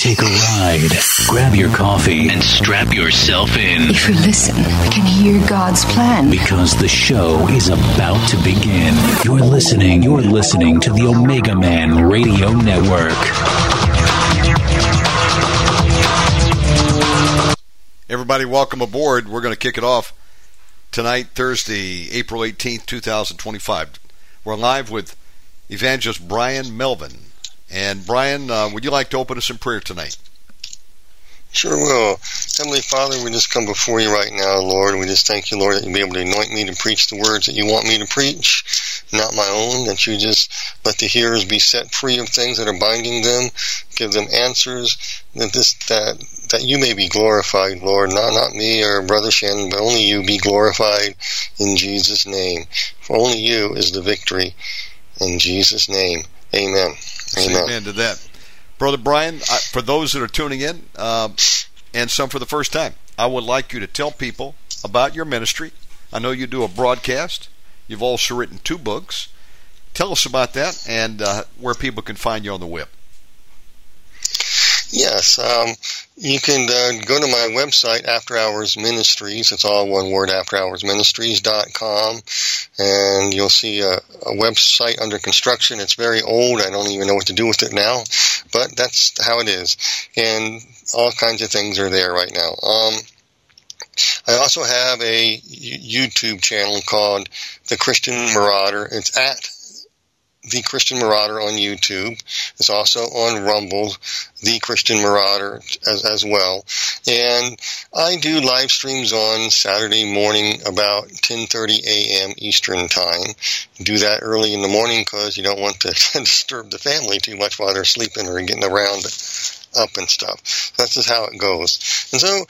Take a ride. Grab your coffee and strap yourself in. If you listen, you can hear God's plan. Because the show is about to begin. You're listening to the Omega Man Radio Network. Everybody, welcome aboard. We're going to kick it off tonight, Thursday, April 18th, 2025. We're live with Evangelist Brian Melvin. And Brian, would you like to open us in prayer tonight? Sure will. Heavenly Father, we just come before you right now, Lord. We just thank you, Lord, that you'll be able to anoint me to preach the words that you want me to preach, not my own, that you just let the hearers be set free of things that are binding them, give them answers, that you may be glorified, Lord, not me or Brother Shannon, but only you be glorified in Jesus' name. For only you is the victory. In Jesus' name, amen. Amen to that. Brother Brian, for those that are tuning in, and some for the first time, I would like you to tell people about your ministry. I know you do a broadcast. You've also written 2 books. Tell us about that and where people can find you on the web. Yes, you can go to my website, After Hours Ministries. It's all one word, afterhoursministries.com. And you'll see a website under construction. It's very old. I don't even know what to do with it now. But that's how it is. And all kinds of things are there right now. I also have a YouTube channel called The Christian Marauder. It's at The Christian Marauder on YouTube. It's also on Rumble, The Christian Marauder as well. And I do live streams on Saturday morning about 10:30 a.m. Eastern Time. Do that early in the morning because you don't want to disturb the family too much while they're sleeping or getting around up and stuff. That's just how it goes. And so,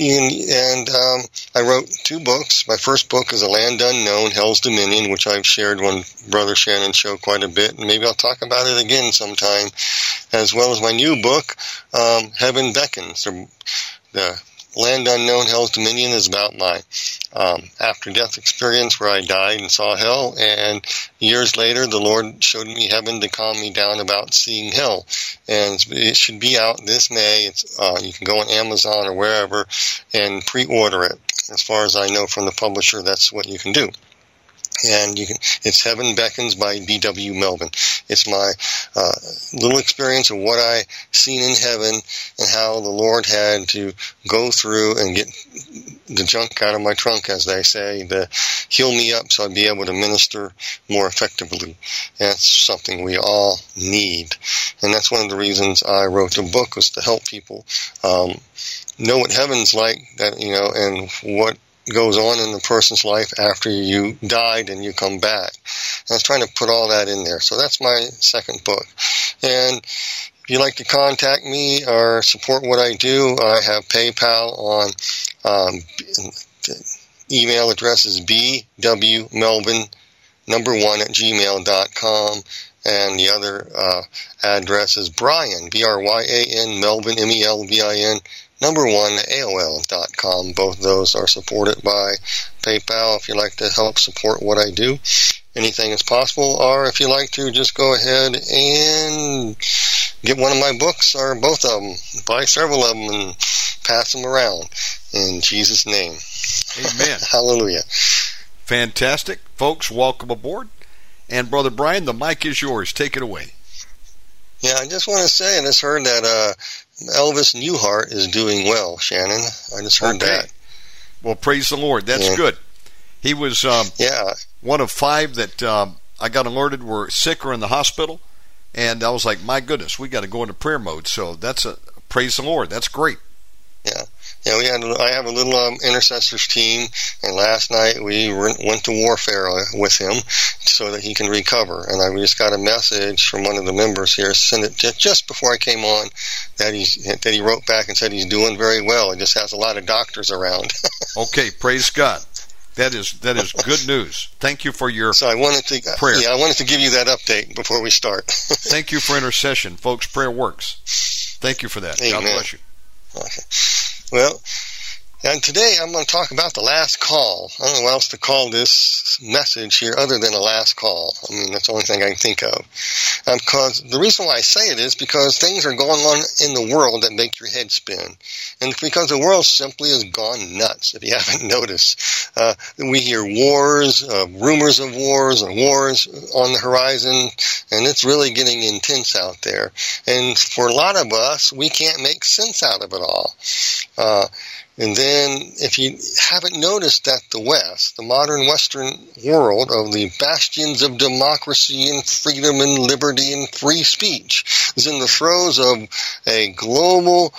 I wrote 2 books. My first book is A Land Unknown, Hell's Dominion, which I've shared on Brother Shannon's show quite a bit, and maybe I'll talk about it again sometime, as well as my new book, Heaven Beckons. The Land Unknown, Hell's Dominion is about my after-death experience where I died and saw hell, and years later the Lord showed me heaven to calm me down about seeing hell. And it should be out this May. You can go on Amazon or wherever and pre-order it. As far as I know from the publisher, that's what you can do. And it's Heaven Beckons by B.W. Melvin. It's my little experience of what I seen in heaven and how the Lord had to go through and get the junk out of my trunk, as they say, to heal me up so I'd be able to minister more effectively. And that's something we all need. And that's one of the reasons I wrote the book, was to help people know what heaven's like, and what goes on in the person's life after you died and you come back. And I was trying to put all that in there. So that's my second book. And if you'd like to contact me or support what I do, I have PayPal on the email address is bwmelvin1@gmail.com. And the other address is Brian, Bryan, Melvin, MELVIN, #1, AOL.com. Both those are supported by PayPal if you'd like to help support what I do. Anything is possible. Or if you'd like to, just go ahead and get one of my books or both of them. Buy several of them and pass them around. In Jesus' name. Amen. Hallelujah. Fantastic. Folks, welcome aboard. And Brother Brian, the mic is yours. Take it away. Yeah, I just want to say, I just heard that Elvis Newhart is doing well, Shannon. I just heard that. Well, praise the Lord. That's good. He was one of 5 that I got alerted were sick or in the hospital. And I was like, my goodness, we got to go into prayer mode. So that's praise the Lord. That's great. Yeah. Yeah, I have a little intercessors team, and last night we went to warfare with him so that he can recover. And I just got a message from one of the members here, sent it just before I came on, that he wrote back and said he's doing very well. He just has a lot of doctors around. Okay, praise God. That is good news. Thank you for your prayer. I wanted to give you that update before we start. Thank you for intercession, folks. Prayer works. Thank you for that. Amen. God bless you. Okay. Well, And today I'm going to talk about the last call. I don't know what else to call this message here other than a last call. I mean, that's the only thing I can think of. Because the reason why I say it is because things are going on in the world that make your head spin. And because the world simply has gone nuts, if you haven't noticed. We hear wars, rumors of wars, and wars on the horizon, and it's really getting intense out there. And for a lot of us, we can't make sense out of it all. And then, if you haven't noticed that the West, the modern Western world of the bastions of democracy and freedom and liberty and free speech, is in the throes of a global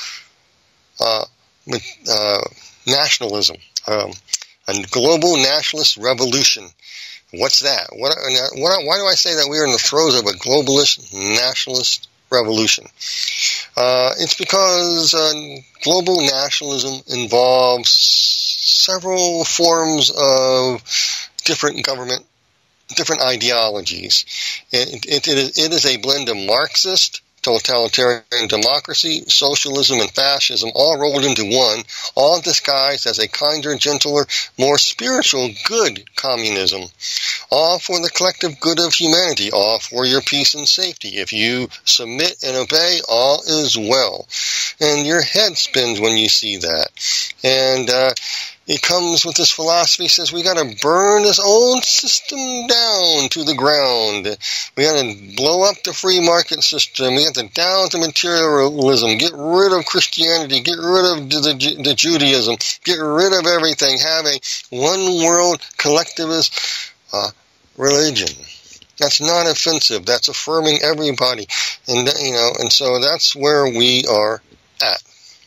nationalism, a global nationalist revolution. What's that? Why do I say that we are in the throes of a globalist nationalist revolution? It's because global nationalism involves several forms of different government, different ideologies. It is a blend of Marxist, totalitarian democracy, socialism, and fascism, all rolled into one, all disguised as a kinder, gentler, more spiritual, good communism. All for the collective good of humanity, all for your peace and safety. If you submit and obey, all is well. And your head spins when you see that. And it comes with this philosophy, says we got to burn this old system down to the ground. We got to blow up the free market system. We got to down to materialism. Get rid of Christianity. Get rid of the Judaism. Get rid of everything. Have a one world collectivist religion. That's not offensive. That's affirming everybody. And and so that's where we are at.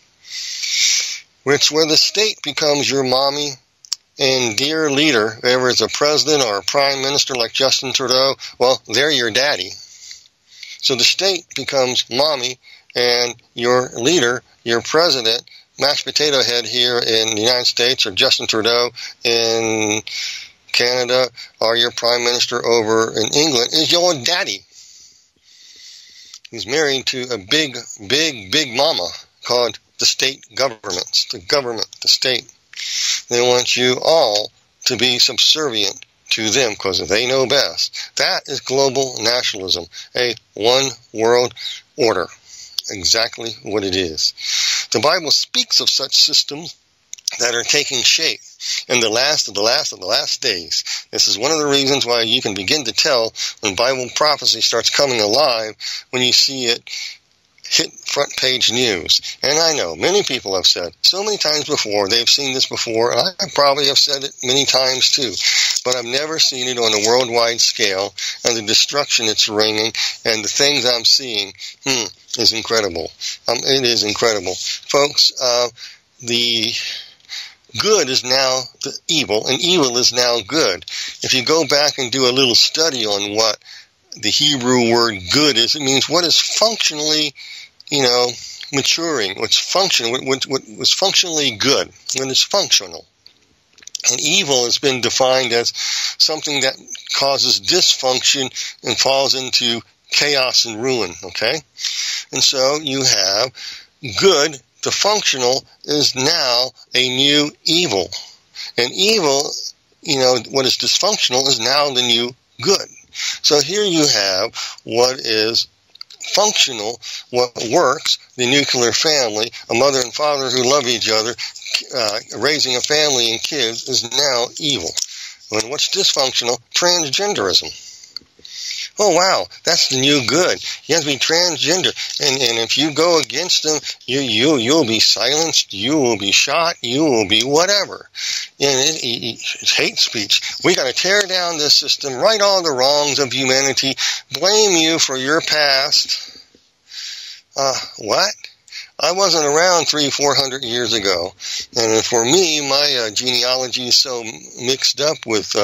It's where the state becomes your mommy and dear leader, whoever is a president or a prime minister like Justin Trudeau, well, they're your daddy. So the state becomes mommy and your leader, your president, mashed potato head here in the United States, or Justin Trudeau in Canada, or your prime minister over in England, is your daddy. He's married to a big, big, big mama called the state governments, the state. They want you all to be subservient to them because they know best. That is global nationalism, a one world order. Exactly what it is. The Bible speaks of such systems that are taking shape in the last of the last of the last days. This is one of the reasons why you can begin to tell when Bible prophecy starts coming alive when you see it hit front page news. And I know many people have said so many times before, they've seen this before, and I probably have said it many times too, but I've never seen it on a worldwide scale, and the destruction it's bringing and the things I'm seeing is incredible. It is incredible. Folks, the good is now the evil, and evil is now good. If you go back and do a little study on what the Hebrew word good is, it means what is functionally, maturing, what was functionally good, when it's functional. And evil has been defined as something that causes dysfunction and falls into chaos and ruin, okay? And so you have good, the functional, is now a new evil. And evil, what is dysfunctional is now the new good. So here you have what is functional, what works, the nuclear family, a mother and father who love each other, raising a family and kids is now evil. And what's dysfunctional? Transgenderism. Oh, wow, that's the new good. You have to be transgender. And if you go against them, you'll be silenced, you will be shot, you will be whatever. And it's hate speech. We got to tear down this system, right all the wrongs of humanity, blame you for your past. What? I wasn't around 300-400 years ago. And for me, my genealogy is so mixed up with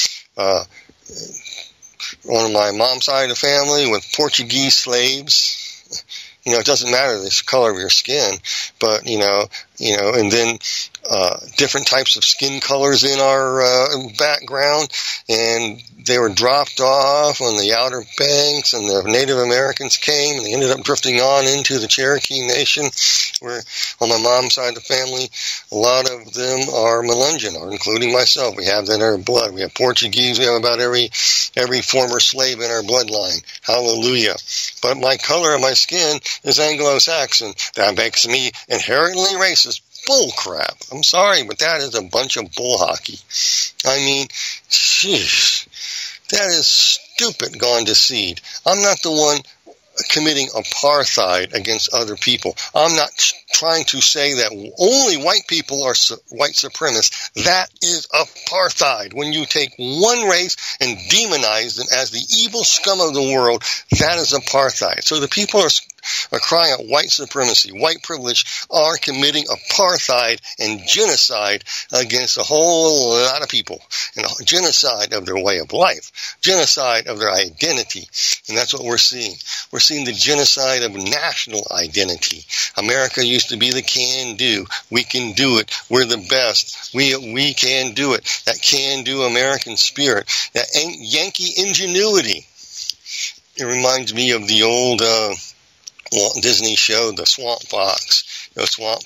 on my mom's side of the family with Portuguese slaves. It doesn't matter the color of your skin, but, and then different types of skin colors in our background, and they were dropped off on the Outer Banks, and the Native Americans came, and they ended up drifting on into the Cherokee Nation, where on my mom's side of the family, a lot of them are Melungeon, including myself. We have that in our blood. We have Portuguese. We have about every former slave in our bloodline. Hallelujah. But my color of my skin is Anglo-Saxon. That makes me inherently racist. Bull crap. I'm sorry, but that is a bunch of bull hockey. I mean, sheesh. That is stupid gone to seed. I'm not the one committing apartheid against other people. I'm not trying to say that only white people are white supremacists. That is apartheid. When you take one race and demonize them as the evil scum of the world, that is apartheid. So the people are crying out white supremacy, white privilege, are committing apartheid and genocide against a whole lot of people, and a genocide of their way of life, genocide of their identity. And that's what we're seeing. We're seeing the genocide of national identity. America used to be the can-do. We can do it. We're the best. We can do it. That can-do American spirit, that Yankee ingenuity. It reminds me of the old Walt Disney show, The Swamp Fox. Swamp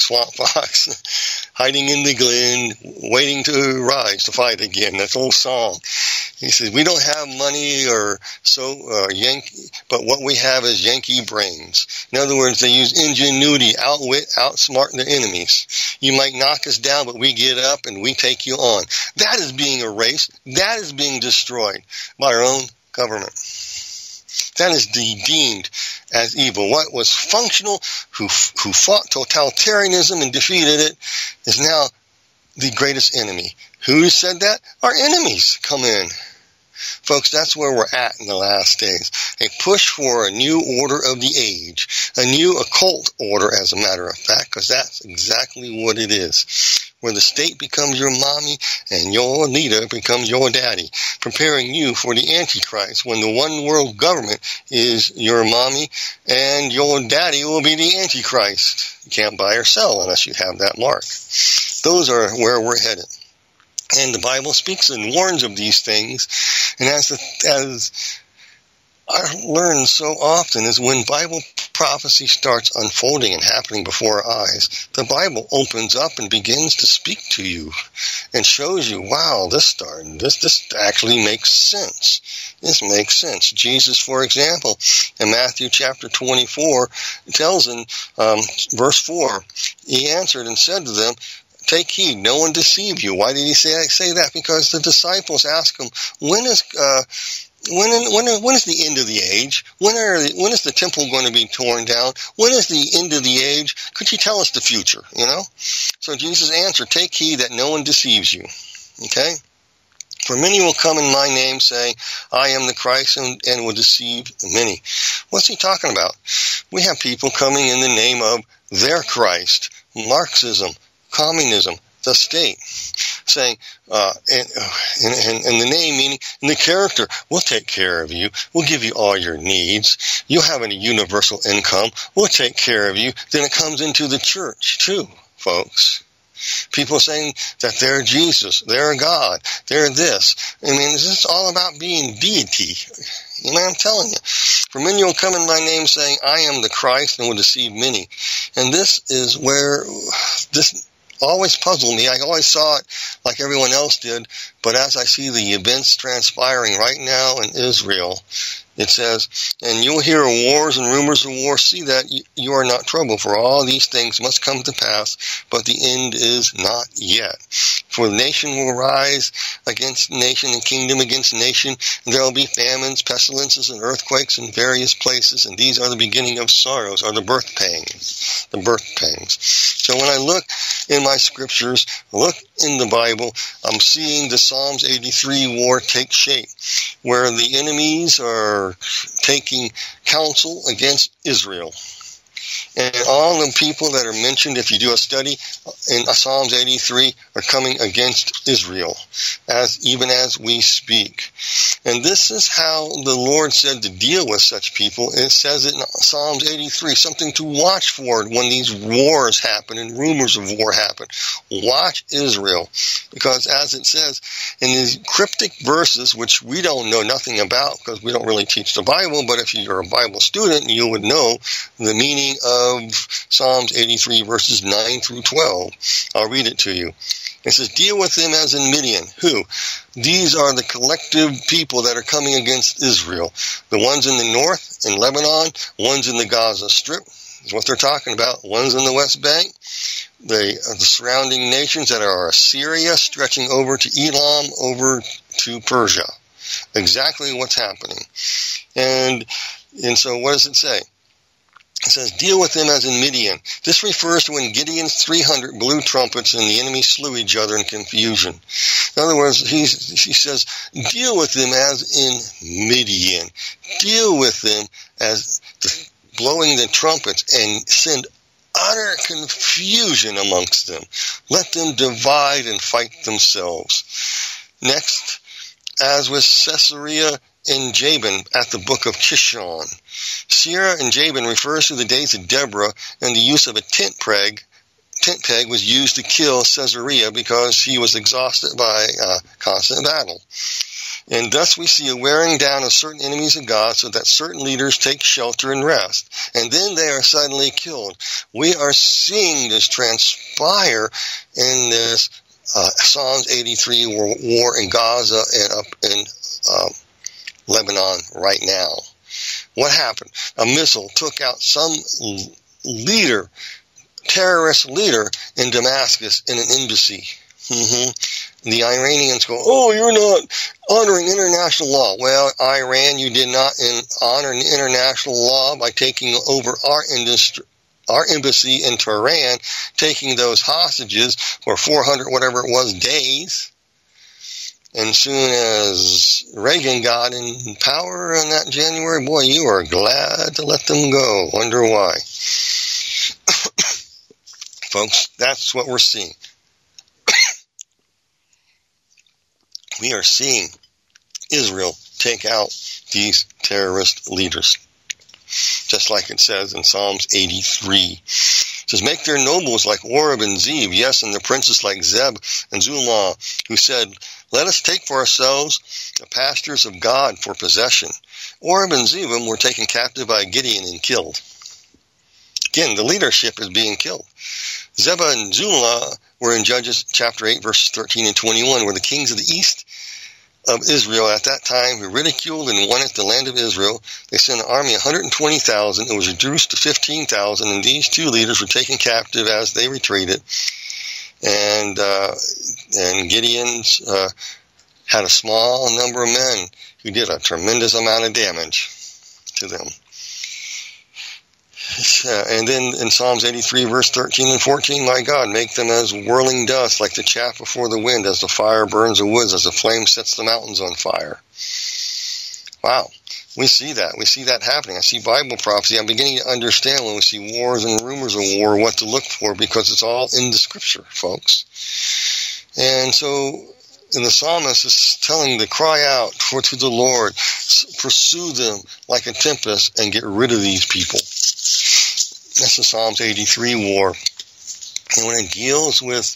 Fox, hiding in the glen, waiting to rise to fight again. That old song. He says, we don't have money Yankee, but what we have is Yankee brains. In other words, they use ingenuity, outwit, outsmart their enemies. You might knock us down, but we get up and we take you on. That is being erased. That is being destroyed by our own government. That is deemed as evil. What was functional, who fought totalitarianism and defeated it, is now the greatest enemy. Who said that? Our enemies come in. Folks, that's where we're at in the last days. A push for a new order of the age, a new occult order, as a matter of fact, because that's exactly what it is. Where the state becomes your mommy and your leader becomes your daddy, preparing you for the Antichrist when the one world government is your mommy and your daddy will be the Antichrist. You can't buy or sell unless you have that mark. Those are where we're headed. And the Bible speaks and warns of these things. And as I learn so often is when Bible prophecy starts unfolding and happening before our eyes, the Bible opens up and begins to speak to you and shows you, wow, this actually makes sense. This makes sense. Jesus, for example, in Matthew chapter 24, tells in verse 4, he answered and said to them, take heed, no one deceive you. Why did he say that? Because the disciples asked him, when is the end of the age? When is the temple going to be torn down? When is the end of the age? Could you tell us the future? So Jesus answered, take heed that no one deceives you. Okay? For many will come in my name saying, I am the Christ, and will deceive many. What's he talking about? We have people coming in the name of their Christ, Marxism, communism, the state, saying, and the name meaning, and the character, we'll take care of you, we'll give you all your needs, you'll have a universal income, we'll take care of you. Then it comes into the church too, folks. People saying that they're Jesus, they're God, they're this. I mean, this is all about being deity. I'm telling you. For many will come in my name saying, I am the Christ, and will deceive many. And this is where this always puzzled me. I always saw it like everyone else did, but as I see the events transpiring right now in Israel, it says, and you'll hear wars and rumors of war. See that you are not troubled, for all these things must come to pass, but the end is not yet. For nation will rise against nation and kingdom against nation, and there will be famines, pestilences, and earthquakes in various places, and these are the beginning of sorrows, or the birth pangs. The birth pangs. So when I look in my scriptures, look in the Bible, I'm seeing the Psalms 83 war take shape, where the enemies are taking counsel against Israel. And all the people that are mentioned, if you do a study in Psalms 83, are coming against Israel, even as we speak. And this is how the Lord said to deal with such people. It says it in Psalms 83, something to watch for when these wars happen and rumors of war happen. Watch Israel. Because as it says in these cryptic verses, which we don't know nothing about because we don't really teach the Bible, but if you're a Bible student, you would know the meaning of Psalms 83 verses 9 through 12. I'll read it to you. It says, deal with them as in Midian. Who? These are the collective people that are coming against Israel. The ones in the north, in Lebanon, ones in the Gaza Strip, is what they're talking about. Ones in the West Bank, the surrounding nations that are Assyria, stretching over to Elam, over to Persia. Exactly what's happening. And so what does it say? It says, deal with them as in Midian. This refers to when Gideon's 300 blew trumpets and the enemy slew each other in confusion. In other words, he says, deal with them as in Midian. Deal with them as blowing the trumpets and send utter confusion amongst them. Let them divide and fight themselves. Next, as with Sisera and Jabin at the book of Kishon. Sisera and Jabin refers to the days of Deborah, and the use of a tent peg was used to kill Sisera because he was exhausted by constant battle. And thus we see a wearing down of certain enemies of God so that certain leaders take shelter and rest. And then they are suddenly killed. We are seeing this transpire in this Psalms 83 war in Gaza and up in Lebanon right now. What happened? A missile took out some leader, terrorist leader in Damascus in an embassy. The Iranians go, oh, you're not honoring international law. Well, Iran, you did not honor international law by taking over our embassy in Tehran, taking those hostages for 400, whatever it was, days. And soon as Reagan got in power in that January, boy, you are glad to let them go. Wonder why. Folks, that's what we're seeing. We are seeing Israel take out these terrorist leaders. Just like it says in Psalms 83. It says, make their nobles like Oreb and Zeb, yes, and the princes like Zeb and Zulmah, who said, let us take for ourselves the pastures of God for possession. Oreb and Zebim were taken captive by Gideon and killed. Again, the leadership is being killed. Zebah and Zulmah were in Judges chapter 8, verses 13 and 21, where the kings of the east of Israel at that time who ridiculed and wanted the land of Israel. They sent an army of 120,000. It was reduced to 15,000, and these two leaders were taken captive as they retreated. And Gideon's had a small number of men who did a tremendous amount of damage to them. And then in Psalms 83, verse 13 and 14, my God, make them as whirling dust, like the chaff before the wind, as the fire burns the woods, as the flame sets the mountains on fire. Wow. We see that. We see that happening. I see Bible prophecy. I'm beginning to understand when we see wars and rumors of war what to look for, because it's all in the scripture, folks. And so, and the psalmist is telling to cry out to the Lord, pursue them like a tempest, and get rid of these people. That's the Psalms 83 war. And when it deals with,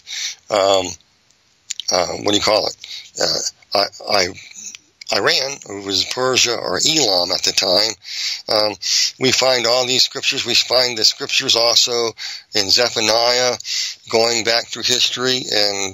Iran, or it was Persia or Elam at the time, we find all these scriptures. We find the scriptures also in Zephaniah, going back through history, and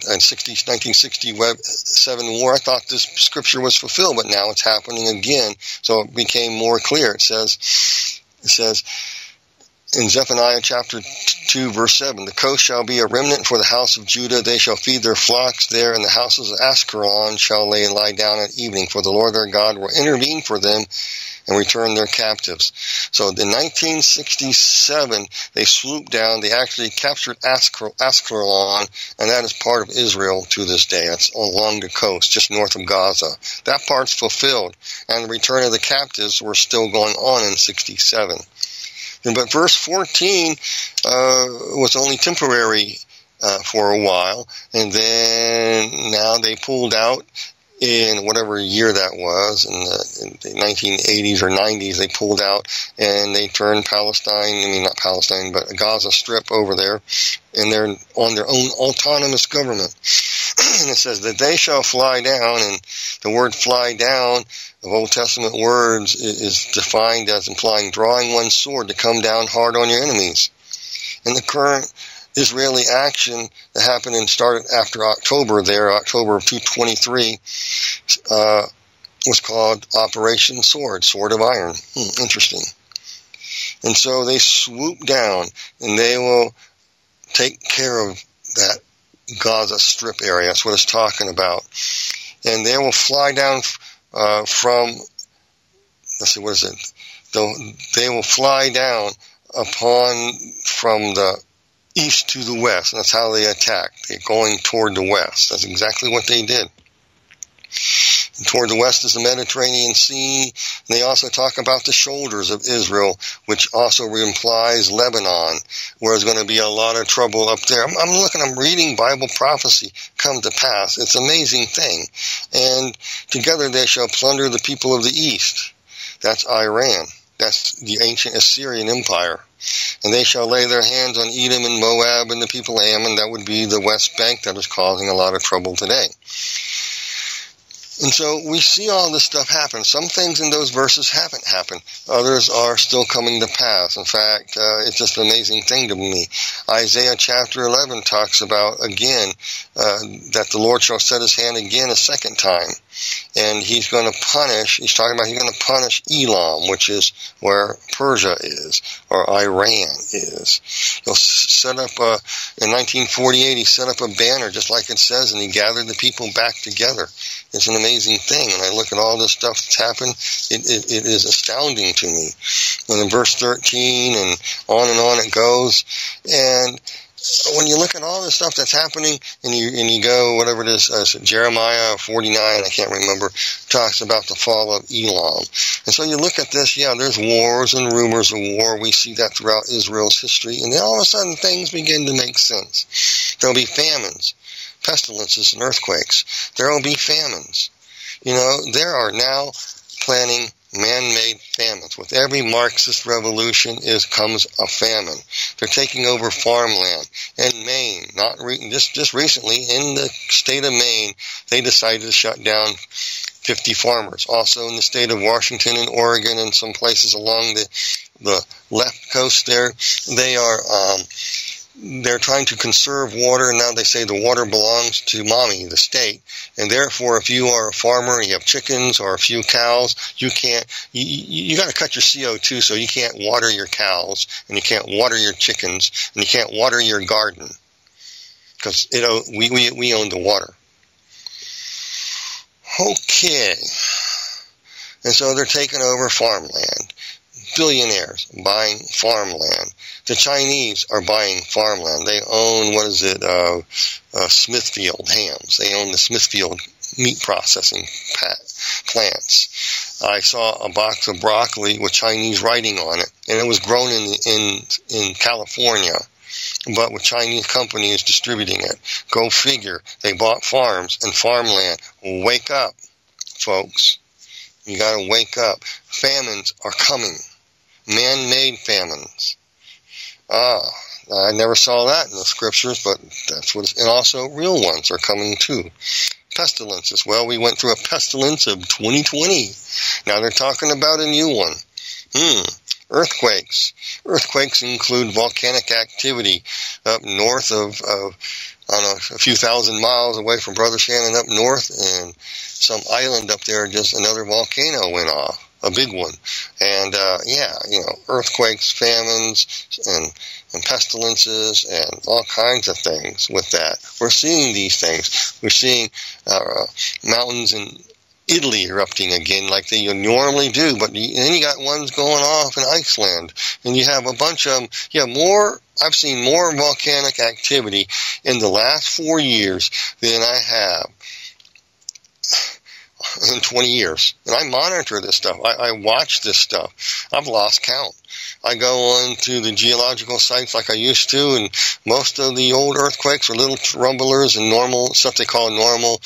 1967 war. I thought this scripture was fulfilled, but now it's happening again. So it became more clear. It says in Zephaniah chapter 2, verse 7, the coast shall be a remnant for the house of Judah. They shall feed their flocks there, and the houses of Askelon shall they lie down at evening, for the Lord their God will intervene for them and return their captives. So in 1967, they swooped down. They actually captured Askelon, and that is part of Israel to this day. It's along the coast, just north of Gaza. That part's fulfilled, and the return of the captives were still going on in 67. But verse 14 was only temporary for a while, and then now they pulled out in whatever year that was, in the 1980s or 90s, they pulled out and they turned not Palestine, but Gaza Strip over there, and they're on their own autonomous government. And it says that they shall fly down, and the word fly down of Old Testament words is defined as implying drawing one's sword to come down hard on your enemies. And the current Israeli action that happened and started after October of 223, was called Operation Sword of Iron. Interesting. And so they swoop down, and they will take care of that Gaza Strip area. That's what it's talking about. And they will fly down from, let's see, what is it? They will fly down from the east to the west. And that's how they attack. They're going toward the west. That's exactly what they did. And toward the west is the Mediterranean Sea. And they also talk about the shoulders of Israel, which also implies Lebanon, where there's going to be a lot of trouble up there. I'm reading Bible prophecy come to pass. It's an amazing thing. And together they shall plunder the people of the east. That's Iran. That's the ancient Assyrian Empire. And they shall lay their hands on Edom and Moab and the people of Ammon. That would be the West Bank that is causing a lot of trouble today. And so we see all this stuff happen. Some things in those verses haven't happened. Others are still coming to pass. In fact, it's just an amazing thing to me. Isaiah chapter 11 talks about, again, that the Lord shall set his hand again a second time. And he's going to punish, he's going to punish Elam, which is where Persia is, or Iran is. He'll set up in 1948, he set up a banner, just like it says, and he gathered the people back together. It's an amazing thing. And I look at all this stuff that's happened, it is astounding to me. And in verse 13 and on it goes. And when you look at all this stuff that's happening, and you go, whatever it is, Jeremiah 49, I can't remember, talks about the fall of Elam. And so you look at this, there's wars and rumors of war. We see that throughout Israel's history. And then all of a sudden things begin to make sense. There'll be famines, pestilences, and earthquakes. There will be famines. There are now planning man-made famines. With every Marxist revolution comes a famine. They're taking over farmland. In Maine, just recently, in the state of Maine, they decided to shut down 50 farmers. Also in the state of Washington and Oregon and some places along the left coast there, they're trying to conserve water, and now they say the water belongs to mommy, the state, and therefore if you are a farmer and you have chickens or a few cows, you got to cut your CO2, so you can't water your cows, and you can't water your chickens, and you can't water your garden, because we own the water. Okay. And so they're taking over farmland. Billionaires buying farmland. The Chinese are buying farmland. They own, Smithfield Hams. They own the Smithfield meat processing plants. I saw a box of broccoli with Chinese writing on it, and it was grown in California, but with Chinese companies distributing it. Go figure. They bought farms and farmland. Wake up, folks. You got to wake up. Famines are coming. Man-made famines. I never saw that in the scriptures, but that's what and also real ones are coming too. Pestilences. Well, we went through a pestilence of 2020. Now they're talking about a new one. Earthquakes. Earthquakes include volcanic activity up north of a few thousand miles away from Brother Shannon up north, and some island up there, just another volcano went off. A big one. And, earthquakes, famines, and pestilences, and all kinds of things with that. We're seeing these things. We're seeing mountains in Italy erupting again like they normally do, but then you got ones going off in Iceland, and you have a bunch of them. I've seen more volcanic activity in the last 4 years than I have in 20 years. And I monitor this stuff. I watch this stuff. I've lost count. I go on to the geological sites like I used to, and most of the old earthquakes are little rumblers and normal stuff they call normal,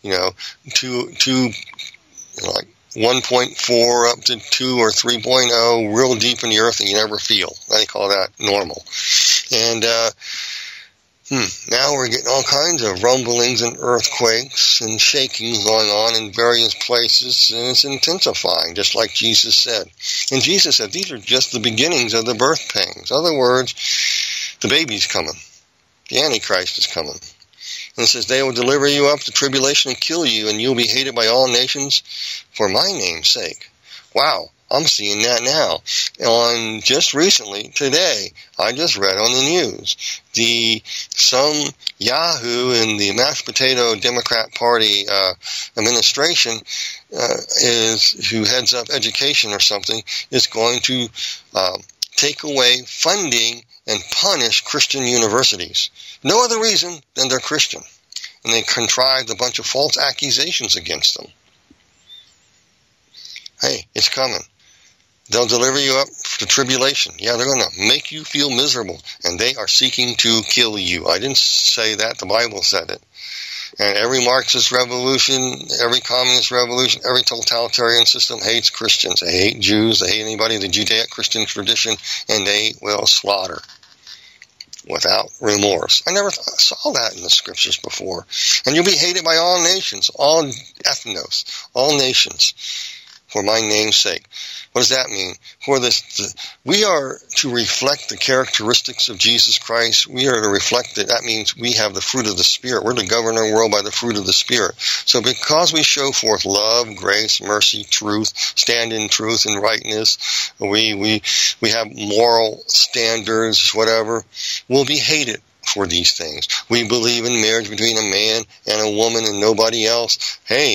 like 1.4 up to 2 or 3.0, real deep in the earth and you never feel. They call that normal. And now we're getting all kinds of rumblings and earthquakes and shakings going on in various places, and it's intensifying, just like Jesus said. And Jesus said these are just the beginnings of the birth pangs. In other words, the baby's coming. The Antichrist is coming. And it says, they will deliver you up to tribulation and kill you, and you'll be hated by all nations for my name's sake. Wow, I'm seeing that now. On just recently, today, I just read on the news, some Yahoo in the mashed potato Democrat Party administration who heads up education or something, is going to take away funding and punish Christian universities. No other reason than they're Christian. And they contrived a bunch of false accusations against them. Hey, it's coming. They'll deliver you up to tribulation. Yeah, they're going to make you feel miserable. And they are seeking to kill you. I didn't say that. The Bible said it. And every Marxist revolution, every communist revolution, every totalitarian system hates Christians. They hate Jews. They hate anybody in the Judeo-Christian tradition. And they will slaughter without remorse. I never saw that in the scriptures before. And you'll be hated by all nations, all ethnos, all nations, for my name's sake. What does that mean? We are to reflect the characteristics of Jesus Christ. We are to reflect that. That means we have the fruit of the Spirit. We're to govern our world by the fruit of the Spirit. So because we show forth love, grace, mercy, truth, stand in truth and rightness, we have moral standards, whatever, we'll be hated for these things. We believe in marriage between a man and a woman and nobody else. Hey,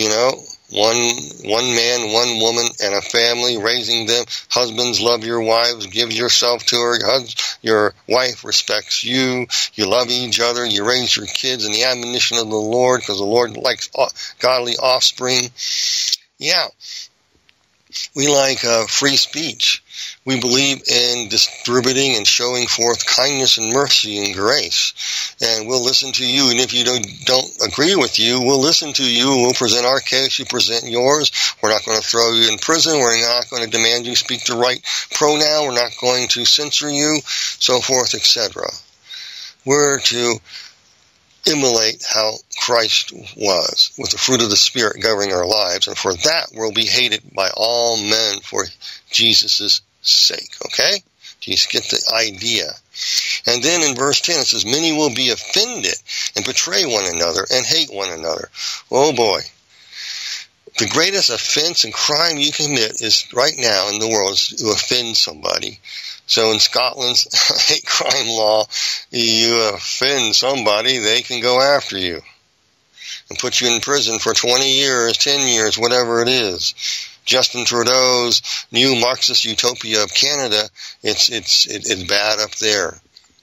one man, one woman, and a family, raising them. Husbands, love your wives, give yourself to her. Your wife respects you. You love each other. You raise your kids in the admonition of the Lord, because the Lord likes godly offspring. Yeah. We like free speech. We believe in distributing and showing forth kindness and mercy and grace. And we'll listen to you. And if you don't agree with you, we'll listen to you. We'll present our case. You present yours. We're not going to throw you in prison. We're not going to demand you speak the right pronoun. We're not going to censor you, so forth, etc. We're to emulate how Christ was, with the fruit of the Spirit governing our lives. And for that, we'll be hated by all men for Jesus' sake. Okay? Do you get the idea? And then in verse 10 it says, many will be offended and betray one another and hate one another. Oh boy. The greatest offense and crime you commit is right now in the world is to offend somebody. So in Scotland's hate crime law, you offend somebody, they can go after you and put you in prison for 20 years, 10 years, whatever it is. Justin Trudeau's new Marxist utopia of Canada, it's bad up there.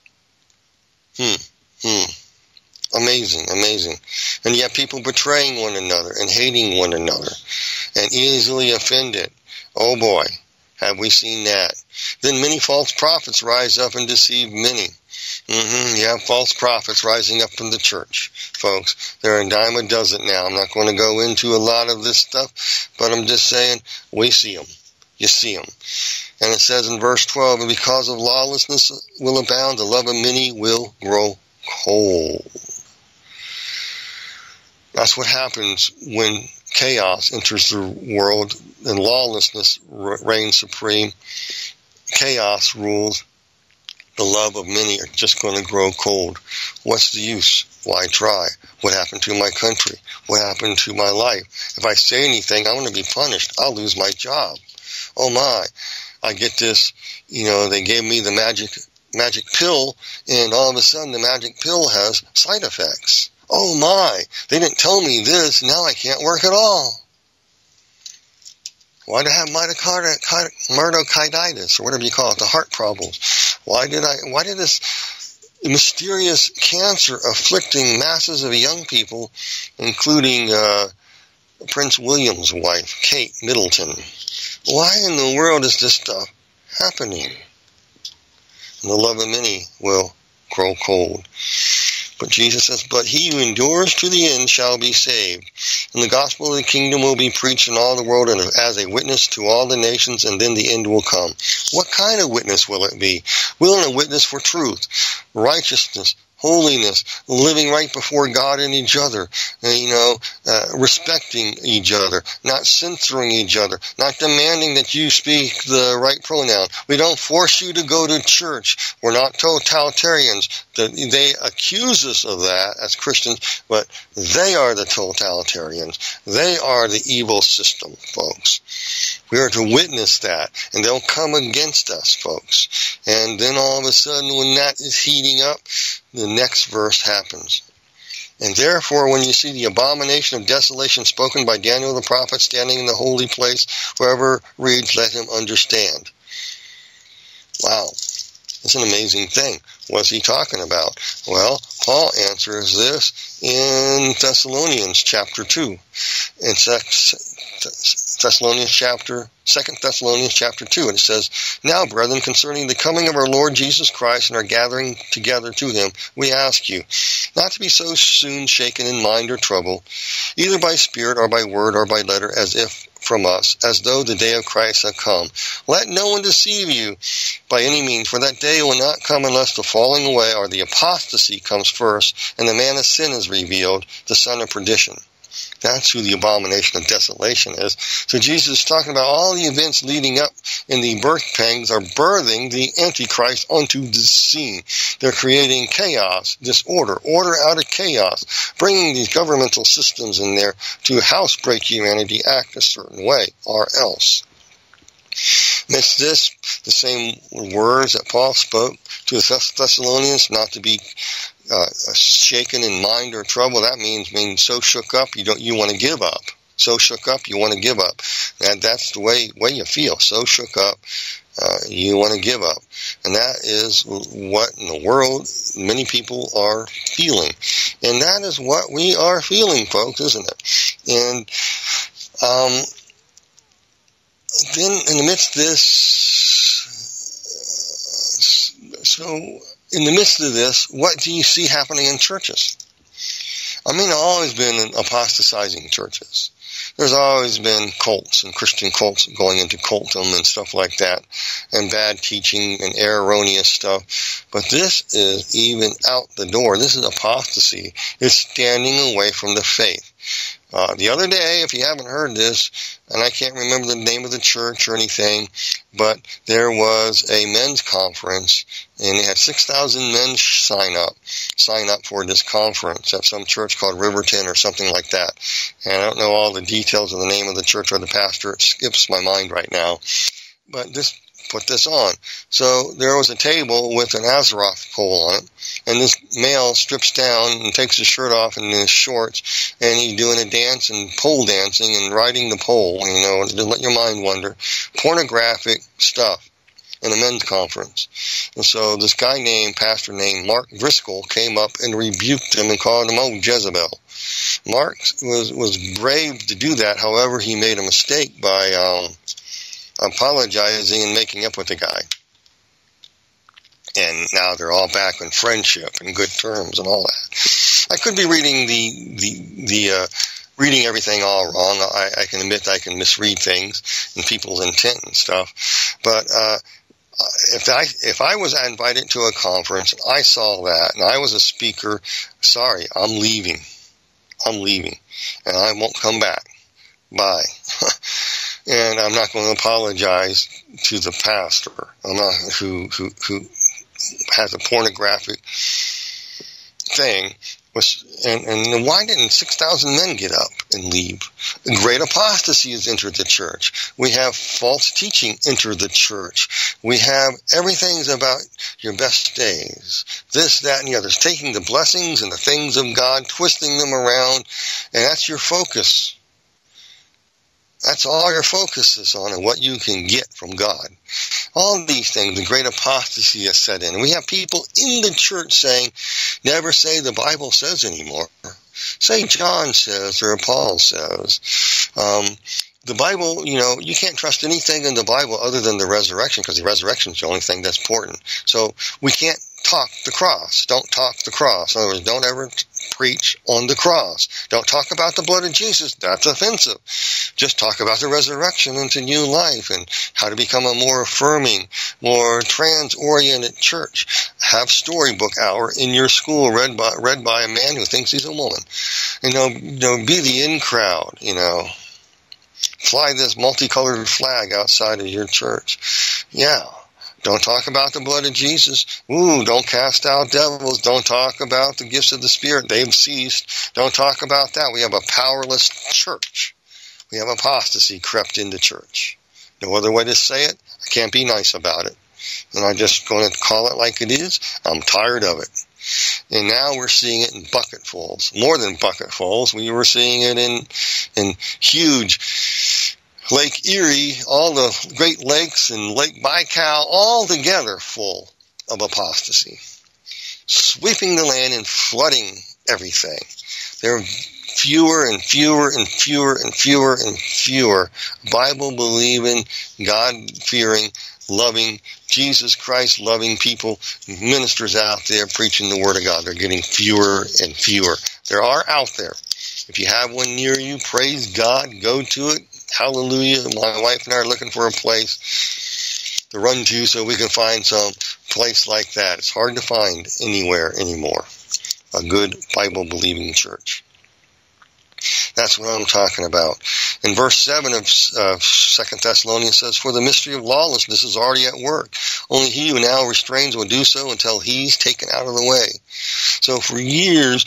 Amazing. And yet people betraying one another and hating one another and easily offended. Oh boy, have we seen that. Then many false prophets rise up and deceive many. Yeah, false prophets rising up in the church, folks. They're a dime a dozen now. I'm not going to go into a lot of this stuff, but I'm just saying we see them. You see them. And it says in verse 12, and because of lawlessness will abound, the love of many will grow cold. That's what happens when chaos enters the world and lawlessness reigns supreme. Chaos rules. The love of many are just going to grow cold. What's the use? Why try? What happened to my country? What happened to my life? If I say anything, I'm going to be punished. I'll lose my job. Oh my. I get this, they gave me the magic pill, and all of a sudden the magic pill has side effects. Oh my. They didn't tell me this. Now I can't work at all. Why do I have myocarditis, or whatever you call it, the heart problems? Why did this mysterious cancer afflicting masses of young people, including Prince William's wife, Kate Middleton. Why in the world is this stuff happening? And the love of many will grow cold. But Jesus says, but he who endures to the end shall be saved. And the gospel of the kingdom will be preached in all the world and as a witness to all the nations, and then the end will come. What kind of witness will it be? Will a witness for truth, righteousness, holiness, living right before God and each other, respecting each other, not censoring each other, not demanding that you speak the right pronoun. We don't force you to go to church. We're not totalitarians. They accuse us of that as Christians, but they are the totalitarians. They are the evil system, folks. We are to witness that, and they'll come against us, folks. And then all of a sudden, when that is heating up, the next verse happens. And therefore, when you see the abomination of desolation spoken by Daniel the prophet standing in the holy place, whoever reads, let him understand. Wow. It's an amazing thing. What's he talking about? Well, Paul answers this in Thessalonians chapter 2. In 2 Thessalonians chapter 2, and it says, now, brethren, concerning the coming of our Lord Jesus Christ and our gathering together to him, we ask you, not to be so soon shaken in mind or trouble, either by spirit or by word or by letter, as if from us, as though the day of Christ had come. Let no one deceive you by any means, for that day will not come unless the falling away or the apostasy comes first, and the man of sin is revealed, the son of perdition. That's who the abomination of desolation is. So Jesus is talking about all the events leading up in the birth pangs are birthing the Antichrist onto the scene. They're creating chaos, disorder, order out of chaos, bringing these governmental systems in there to housebreak humanity, act a certain way, or else. Amidst this, the same words that Paul spoke to the Thessalonians, not to be shaken in mind or trouble. That means being so shook up you want to give up. So shook up you want to give up. And that's the way you feel. So shook up you want to give up. And that is what in the world many people are feeling. And that is what we are feeling, folks, isn't it? And then in the midst of this, in the midst of this, what do you see happening in churches? I mean, there have always been apostatizing churches. There's always been cults and Christian cults going into cultum and stuff like that, and bad teaching and erroneous stuff. But this is even out the door. This is apostasy. It's standing away from the faith. The other day, if you haven't heard this, and I can't remember the name of the church or anything, but there was a men's conference, and they had 6,000 men sign up for this conference at some church called Riverton or something like that. And I don't know all the details of the name of the church or the pastor. It skips my mind right now. But this put this on. So there was a table with an Azeroth pole on it, and this male strips down and takes his shirt off and his shorts, and he's doing a dance and pole dancing and riding the pole, to let your mind wander. Pornographic stuff in a men's conference. And so this pastor named Mark Driscoll came up and rebuked him and called him old Jezebel. Mark was brave to do that. However, he made a mistake by apologizing and making up with the guy. And now they're all back in friendship and good terms and all that. I could be reading reading everything all wrong. I can admit I can misread things and people's intent and stuff. But if I was invited to a conference, I saw that, and I was a speaker, sorry, I'm leaving. And I won't come back. Bye. And I'm not going to apologize to the pastor. I'm not who has a pornographic thing. And why didn't 6,000 men get up and leave? Great apostasy has entered the church. We have false teaching enter the church. We have everything's about your best days. This, that, and the others. Taking the blessings and the things of God, twisting them around, and that's your focus. That's all your focus is on, and what you can get from God. All these things, the great apostasy has set in. And we have people in the church saying, never say the Bible says anymore. Say John says or Paul says. The Bible, you can't trust anything in the Bible other than the resurrection, because the resurrection is the only thing that's important. So we can't talk the cross. Don't talk the cross. In other words, don't ever preach on the cross. Don't talk about the blood of Jesus. That's offensive. Just talk about the resurrection into new life and how to become a more affirming, more trans-oriented church. Have storybook hour in your school read by a man who thinks he's a woman. Be the in crowd, Fly this multicolored flag outside of your church. Yeah. Don't talk about the blood of Jesus. Don't cast out devils. Don't talk about the gifts of the Spirit. They've ceased. Don't talk about that. We have a powerless church. We have apostasy crept into church. No other way to say it. I can't be nice about it. And I'm just going to call it like it is. I'm tired of it. And now we're seeing it in bucketfuls. More than bucketfuls. We were seeing it in huge Lake Erie, all the Great Lakes and Lake Baikal, all together full of apostasy. Sweeping the land and flooding everything. There are fewer and fewer and fewer and fewer and fewer Bible-believing, God-fearing, loving, Jesus Christ-loving people, ministers out there preaching the Word of God. They're getting fewer and fewer. There are out there. If you have one near you, praise God, go to it. Hallelujah. My wife and I are looking for a place to run to so we can find some place like that. It's hard to find anywhere anymore. A good Bible-believing church. That's what I'm talking about. In verse 7 of 2 Thessalonians says, "For the mystery of lawlessness is already at work. Only he who now restrains will do so until he's taken out of the way." So for years,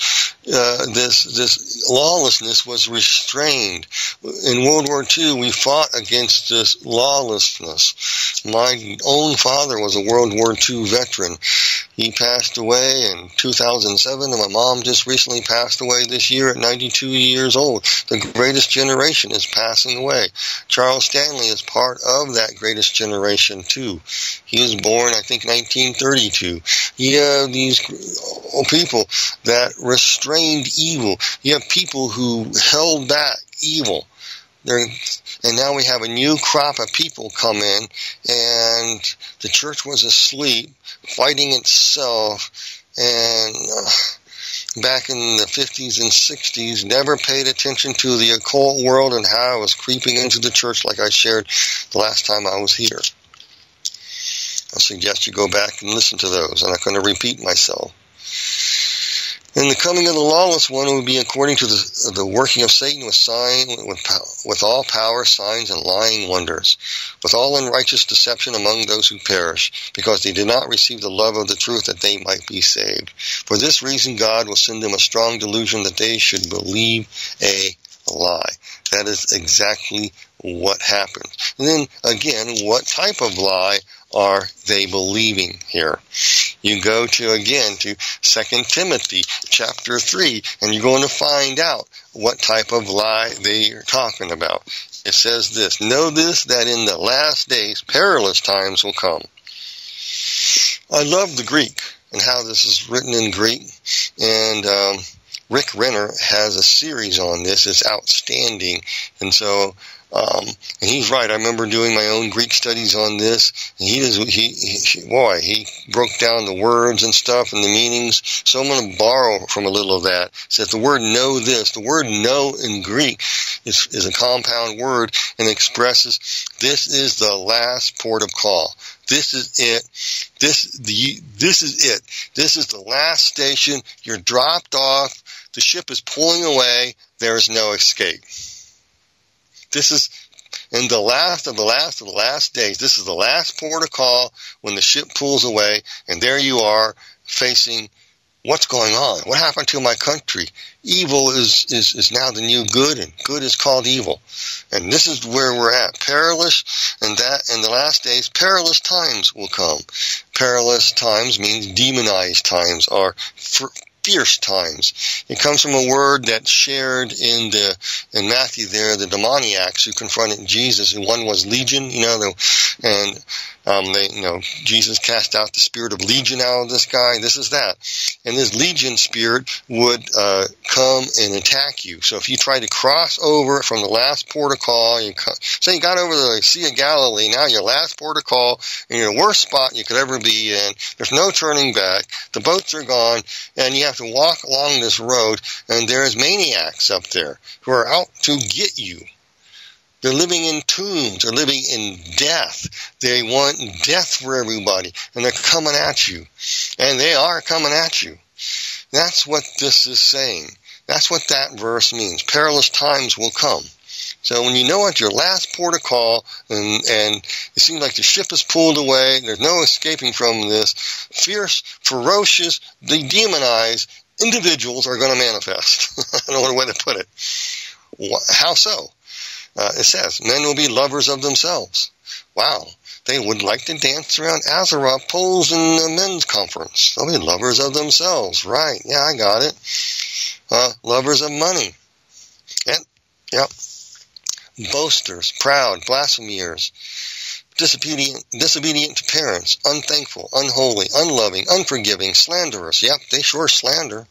this lawlessness was restrained. In World War II, we fought against this lawlessness. My own father was a World War II veteran. He passed away in 2007, and my mom just recently passed away this year at 92 years old. The greatest generation is passing away. Charles Stanley is part of that greatest generation, too. He was born, I think, 1932. You have these people that restrained evil. You have people who held back evil. And now we have a new crop of people come in, and the church was asleep, fighting itself, and back in the 50s and 60s, never paid attention to the occult world and how it was creeping into the church like I shared the last time I was here. I suggest you go back and listen to those. I'm not going to repeat myself. And the coming of the lawless one will be according to the working of Satan with all power, signs, and lying wonders, with all unrighteous deception among those who perish, because they did not receive the love of the truth that they might be saved. For this reason God will send them a strong delusion that they should believe a lie. That is exactly what happens. And then, again, what type of lie are they believing here? You go to 2 Timothy chapter 3, and you're going to find out what type of lie they are talking about. It says this, "Know this, that in the last days perilous times will come." I love the Greek and how this is written in Greek, and Rick Renner has a series on this. It's outstanding, and so and he's right. I remember doing my own Greek studies on this. And he broke down the words and stuff and the meanings. So I'm going to borrow from a little of that. It says the word "know this." The word "know" in Greek is a compound word and expresses this is the last port of call. This is it. This is it. This is the last station. You're dropped off. The ship is pulling away. There is no escape. This is in the last of the last of the last days. This is the last port of call when the ship pulls away, and there you are facing what's going on. What happened to my country? Evil is now the new good, and good is called evil. And this is where we're at. Perilous, and that in the last days, perilous times will come. Perilous times means demonized times, or fierce times. It comes from a word that's shared in Matthew there, the demoniacs who confronted Jesus, and one was legion, and Jesus cast out the spirit of legion out of this guy. This is that. And this legion spirit would come and attack you. So if you try to cross over from the last port of call, say you got over the Sea of Galilee, now your last port of call, and you're in the worst spot you could ever be in. There's no turning back. The boats are gone, and you have to walk along this road, and there's maniacs up there who are out to get you. They're living in tombs. They're living in death. They want death for everybody, and they're coming at you. And they are coming at you. That's what this is saying. That's what that verse means. Perilous times will come. So when you know at your last port of call, and it seems like the ship is pulled away, there's no escaping from this, fierce, ferocious, demonized individuals are going to manifest. I don't know what way to put it. How so? It says, men will be lovers of themselves. Wow. They would like to dance around Azeroth poles in the men's conference. They'll be lovers of themselves. Right. Yeah, I got it. Lovers of money. Yep. Boasters, proud, blasphemers, disobedient to parents, unthankful, unholy, unloving, unforgiving, slanderous. Yep, they sure slander.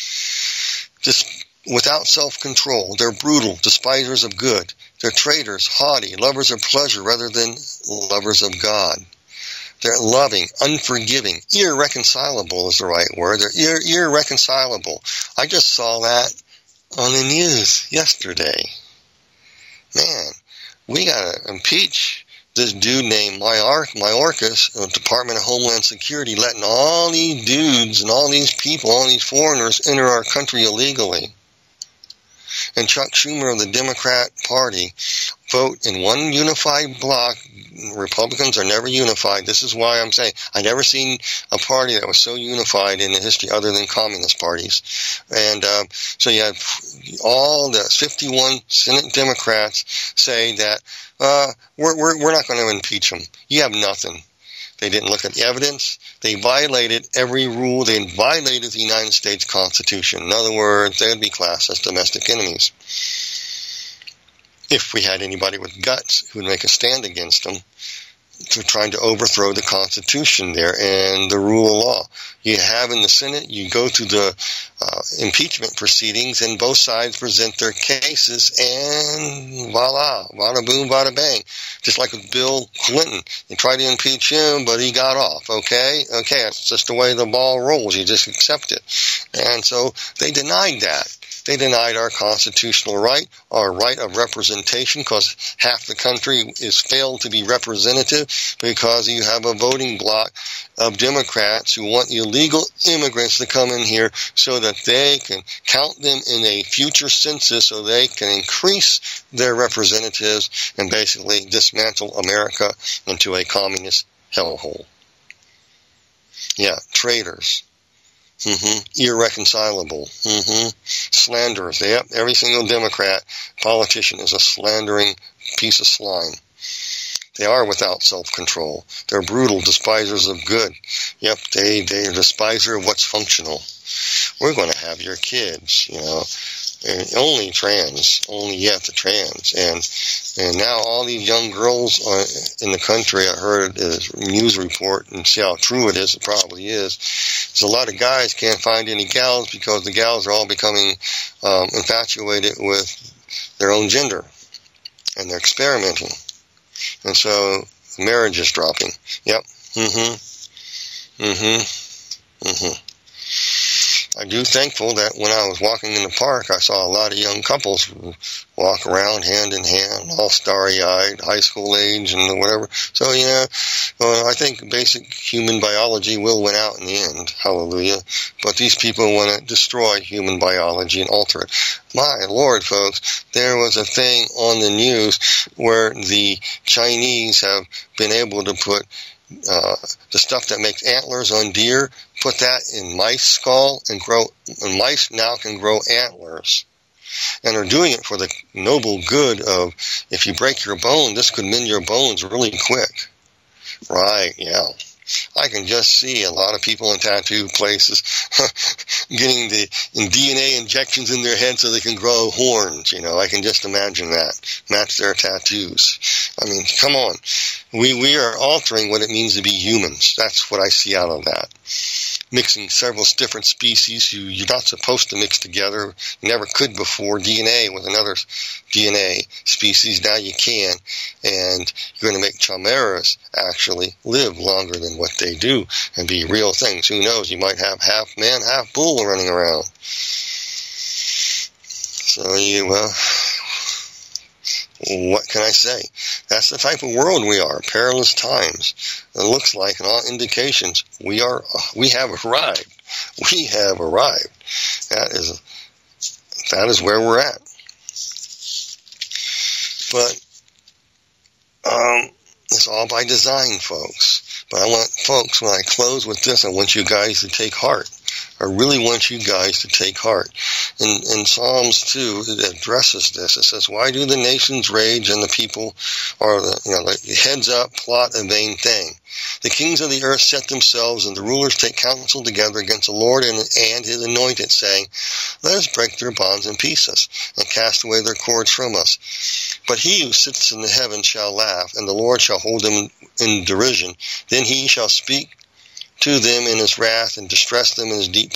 Just without self-control. They're brutal, despisers of good. They're traitors, haughty, lovers of pleasure rather than lovers of God. They're loving, unforgiving, irreconcilable is the right word. They're irreconcilable. I just saw that on the news yesterday. Man, we gotta impeach this dude named Mayorkas of the Department of Homeland Security, letting all these dudes and all these people, all these foreigners enter our country illegally. And Chuck Schumer of the Democrat Party vote in one unified bloc. Republicans are never unified. This is why I'm saying I've never seen a party that was so unified in the history other than communist parties. And so you have all the 51 Senate Democrats say that we're not going to impeach them. You have nothing. They didn't look at the evidence. They violated every rule. They violated the United States Constitution. In other words, they would be classed as domestic enemies. If we had anybody with guts who would make a stand against them, to trying to overthrow the Constitution there and the rule of law. You have in the Senate, you go through the impeachment proceedings, and both sides present their cases, and voila, bada boom, bada bang. Just like with Bill Clinton. You tried to impeach him, but he got off. Okay, that's just the way the ball rolls. You just accept it. And so they denied that. They denied our constitutional right, our right of representation, because half the country is failed to be representative because you have a voting bloc of Democrats who want illegal immigrants to come in here so that they can count them in a future census so they can increase their representatives and basically dismantle America into a communist hellhole. Yeah, traitors. Irreconcilable. Slanderers. Yep, every single Democrat politician is a slandering piece of slime. They are without self-control. They're brutal, despisers of good. Yep, they're despiser of what's functional. We're going to have your kids, only the trans. And now all these young girls in the country, I heard a news report, and see how true it is, it probably is. So a lot of guys can't find any gals because the gals are all becoming infatuated with their own gender, and they're experimenting. And so marriage is dropping. Yep. I do thankful that when I was walking in the park, I saw a lot of young couples walk around hand in hand, all starry-eyed, high school age and whatever. So, I think basic human biology will win out in the end. Hallelujah. But these people want to destroy human biology and alter it. My Lord, folks, there was a thing on the news where the Chinese have been able to put the stuff that makes antlers on deer, put that in mice skull and mice now can grow antlers. And they're doing it for the noble good of, if you break your bone, this could mend your bones really quick. Right, yeah. I can just see a lot of people in tattoo places getting the DNA injections in their head so they can grow horns. I can just imagine that. Match their tattoos. I mean, come on. We are altering what it means to be humans. That's what I see out of that. Mixing several different species you're not supposed to mix together. You never could before. DNA with another DNA species. Now you can. And you're going to make chimeras actually live longer than what they do and be real things. Who knows? You might have half man, half bull running around. So what can I say? That's the type of world we are. Perilous times. It looks like, in all indications, we have arrived. We have arrived. That is where we're at. But it's all by design, folks. But when I close with this, I want you guys to take heart. I really want you guys to take heart. In Psalms 2, it addresses this. It says, "Why do the nations rage and the people are the heads up plot a vain thing? The kings of the earth set themselves, and the rulers take counsel together against the Lord and his anointed, saying, Let us break their bonds in pieces, and cast away their cords from us. But he who sits in the heavens shall laugh, and the Lord shall hold them in derision. Then he shall speak to them in his wrath, and distress them in his deep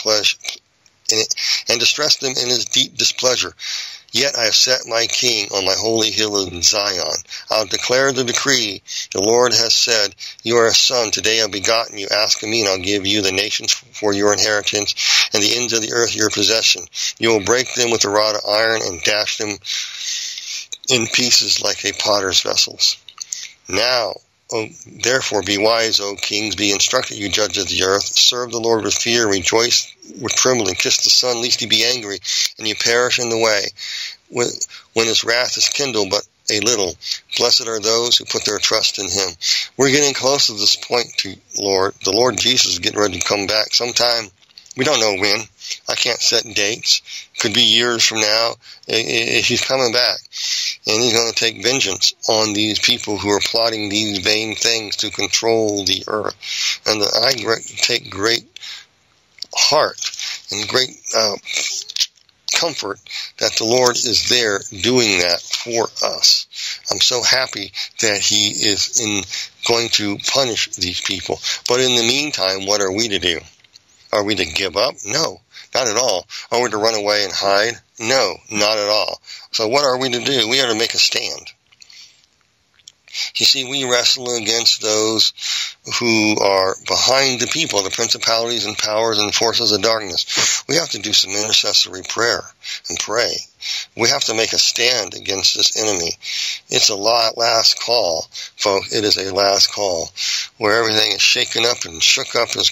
displeasure. Yet I have set my king on my holy hill in Zion. I'll declare the decree. The Lord has said, You are a son. Today I've begotten you. Ask of me, and I'll give you the nations for your inheritance, and the ends of the earth your possession. You will break them with a rod of iron, and dash them in pieces like a potter's vessels. Now, therefore be wise, O kings, be instructed, you judges of the earth. Serve the Lord with fear, rejoice with trembling. Kiss the Son, lest he be angry, and you perish in the way, when his wrath is kindled but a little. Blessed are those who put their trust in him." We're getting close to this point, the Lord Jesus is getting ready to come back sometime. We don't know when. I can't set dates. Could be years from now. He's coming back. And he's going to take vengeance on these people who are plotting these vain things to control the earth. And I take great heart and great comfort that the Lord is there doing that for us. I'm so happy that he is going to punish these people. But in the meantime, what are we to do? Are we to give up? No, not at all. Are we to run away and hide? No, not at all. So what are we to do? We are to make a stand. You see, we wrestle against those who are behind the people, the principalities and powers and forces of darkness. We have to do some intercessory prayer and pray. We have to make a stand against this enemy. It's a last call, folks. It is a last call where everything is shaken up and shook up, is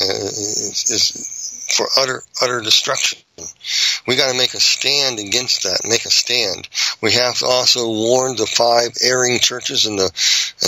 for utter destruction. We got to make a stand against that. Make a stand. We have to also warn the 5 erring churches in the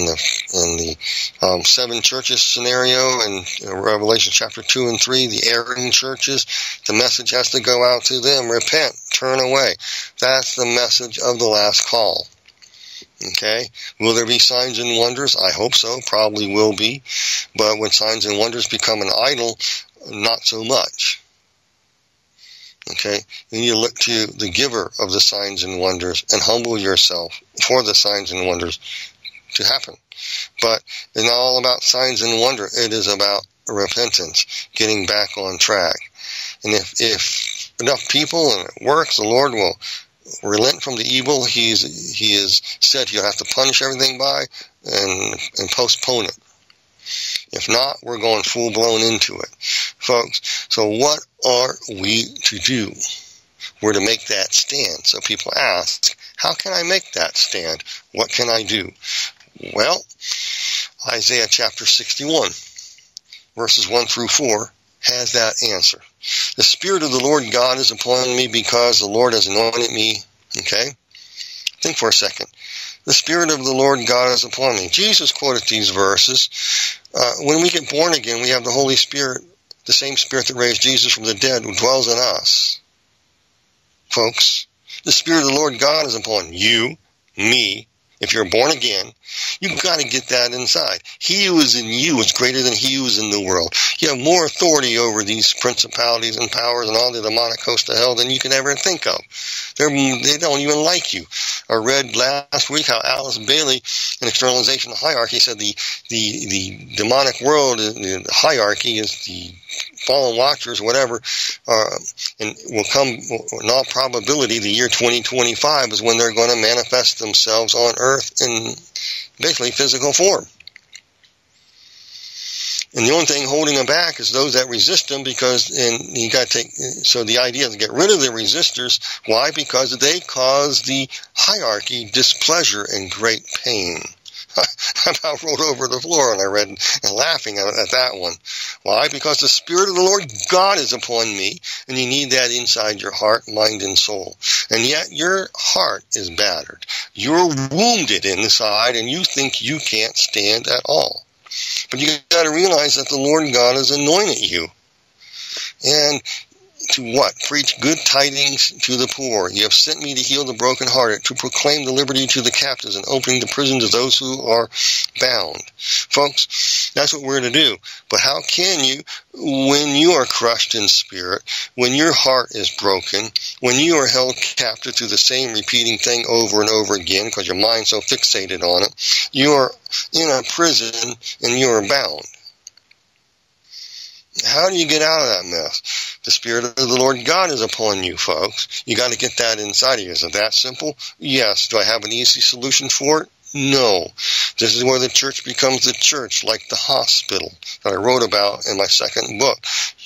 7 churches scenario in Revelation chapter 2 and 3. The erring churches. The message has to go out to them. Repent. Turn away. That's the message of the last call. Okay? Will there be signs and wonders? I hope so. Probably will be. But when signs and wonders become an idol, not so much. Okay? You need to look to the giver of the signs and wonders and humble yourself for the signs and wonders to happen. But it's not all about signs and wonder. It is about repentance, getting back on track. And if enough people and it works, the Lord will relent from the evil he has said he'll have to punish everything by and postpone it. If not, we're going full-blown into it, folks. So what are we to do? We're to make that stand. So people ask, how can I make that stand? What can I do? Well, Isaiah chapter 61, verses 1 through 4, has that answer. The Spirit of the Lord God is upon me because the Lord has anointed me. Okay? Think for a second. The Spirit of the Lord God is upon me. Jesus quoted these verses. When we get born again, we have the Holy Spirit, the same Spirit that raised Jesus from the dead, who dwells in us. Folks, the Spirit of the Lord God is upon you, me, if you're born again, you've got to get that inside. He who is in you is greater than he who is in the world. You have more authority over these principalities and powers and all the demonic host of hell than you can ever think of. They don't even like you. I read last week how Alice Bailey, in Externalization of Hierarchy, said the demonic world, the hierarchy is the fallen watchers, whatever, and will come, in all probability, the year 2025 is when they're going to manifest themselves on earth in basically physical form. And the only thing holding them back is those that resist them, so the idea is to get rid of the resistors. Why? Because they cause the hierarchy displeasure and great pain. I about rolled over the floor when I read and laughing at that one. Why? Because the Spirit of the Lord God is upon me, and you need that inside your heart, mind, and soul. And yet your heart is battered. You're wounded inside, and you think you can't stand at all. But you got to realize that the Lord God has anointed you. And to what? Preach good tidings to the poor. You have sent me to heal the brokenhearted, to proclaim the liberty to the captives, and opening the prison to those who are bound. Folks, that's what we're to do. But how can you, when you are crushed in spirit, when your heart is broken, when you are held captive to the same repeating thing over and over again because your mind's so fixated on it, you are in a prison and you are bound. How do you get out of that mess? The Spirit of the Lord God is upon you, folks. You got to get that inside of you. Is it that simple? Yes. Do I have an easy solution for it? No. This is where the church becomes the church, like the hospital that I wrote about in my second book.